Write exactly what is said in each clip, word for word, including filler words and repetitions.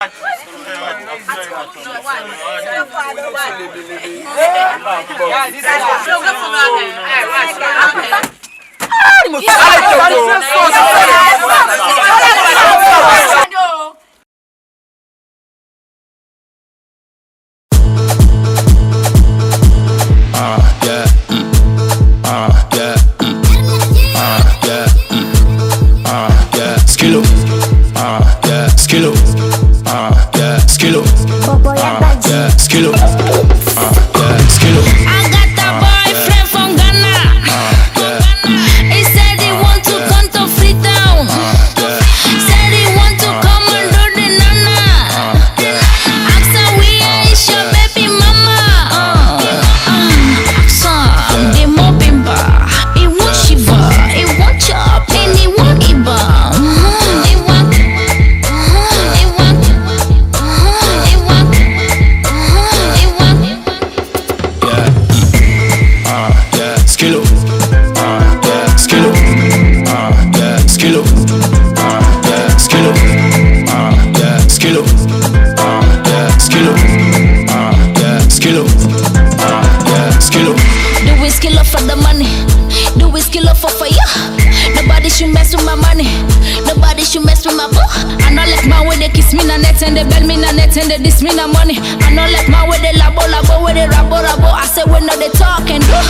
And they bell me na net and they diss me na money. I know like my way they labo labo where they rabo rabo. I say we know they talk and do.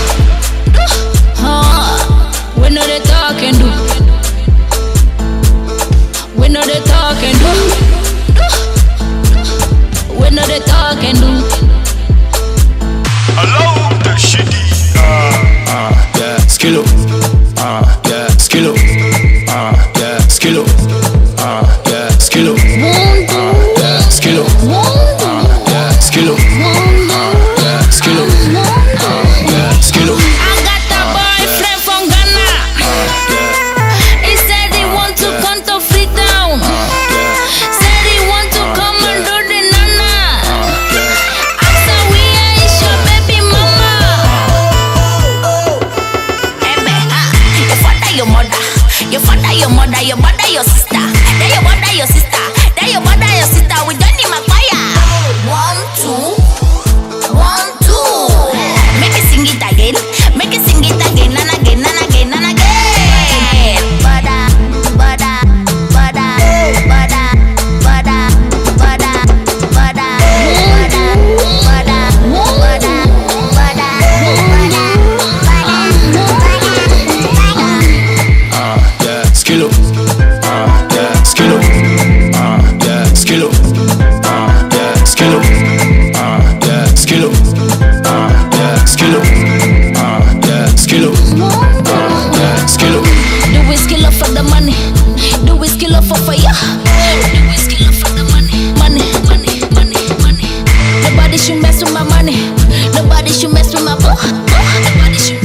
Uh, we know they talk and do. We know they talk and do. We know they talk and do. I love the shitty. Uh, uh, yeah, skill up. Uh, yeah, skill up. Uh, yeah, skill up. Uh, yeah, skill up. Skill up, uh, yeah, skill up, uh, yeah, skill up, uh, yeah, skill up. I got a boyfriend from Ghana. He said he want to come to Freetown. Said he want to come and do the nana. After we are your baby mama. Hey man, ah, your father, your mother, your father, your mother, your mother, your sister, then your mother, your sister, then your mother, your sister. We don't need my fire. One, two, one, two. Make it sing it again. Make it sing it again and again and again and again. Bada, bada, bada, bada, bada, bada, bada, bada, bada, bada, bada, bada. Uh, yeah, skill up. Uh, yeah, skill up. Uh, yeah, skill up. Uh, yeah, skill up. Uh, yeah, skill up. Uh, yeah, skill up. Uh, yeah, skill up. Uh, yeah, skill up. Do we skill up for the money? Do we skill up for fire? Do we skill up for the money? Money, money, money, money. Nobody should mess with my money. Nobody should mess with my boy. Nobody should